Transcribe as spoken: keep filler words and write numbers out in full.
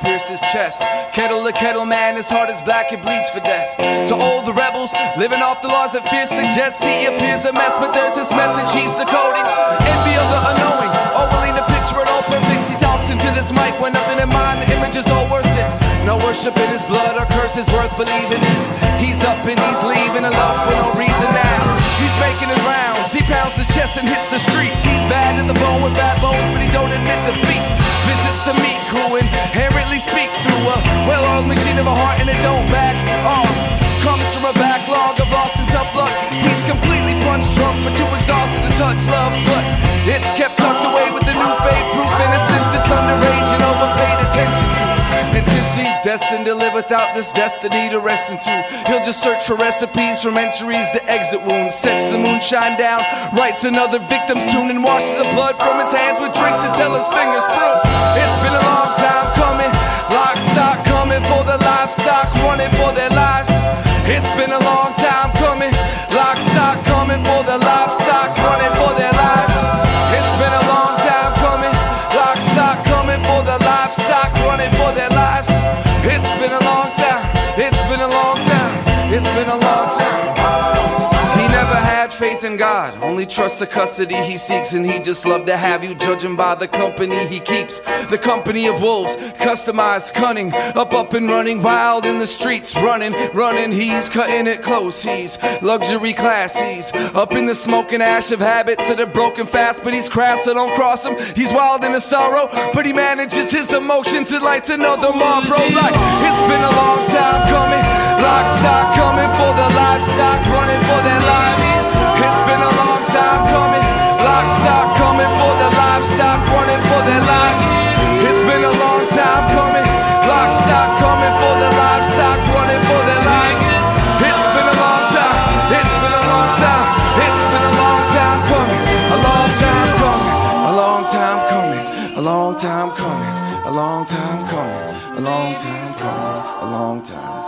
pierce his chest. Kettle to kettle man, his heart is black, it bleeds for death. To all the rebels, living off the laws that fear suggests, he appears a mess, but there's this message he's decoding. Envy of the unknowing, all willing to picture it all perfect. He talks into this mic when nothing in mind, the image is all worth it. No worship in his blood or curse is worth believing in. He's up and he's leaving a love for no reason now. He's making his rounds, he pounds his chest and hits the streets. He's bad to the bone with bad bones, but he don't admit defeat. Visits a meek who inherently speak through a well-oiled machine of a heart and it don't back off. Comes from a backlog of loss and tough luck. He's completely punch drunk but too exhausted to touch love. But it's kept tucked away with the new fade-proof innocence. It's underage and overpaid attention to. And since he's destined to live without this destiny to rest into, he'll just search for recipes from entries to exit wounds. Sets the moonshine down, writes another victim's tune, and washes the blood from his hands with drinks until his fingers prove. It's been a long time coming, lock, stock coming for the livestock, running for their lives. It's been a long time coming, lock, stock coming for the livestock, running for their lives. It's been a long time coming, lock, stock coming for the livestock, running for their lives. It's been a long time, it's been a long time, it's been a long time. He never had faith in God, only trusts the custody he seeks, and he'd just love to have you judge him by the company he keeps. The company of wolves, customized, cunning, up, up and running, wild in the streets, running, running. He's cutting it close, he's luxury class, he's up in the smoke and ash of habits that are broken fast, but he's crass, so don't cross him. He's wild in the sorrow, but he manages his emotions and lights another mob, bro. Like, it's been a long time coming, lock, stock coming for the livestock, running for their lives. It's been a long time coming, lock, stock coming for the livestock, running for their lives. It's been a long time coming, lock, stock coming for the livestock, running for their lives. It's been a long time, it's been a long time, it's been a long time coming, a long time coming, a long time coming, a long time coming, a long time coming, a long time coming, a long time.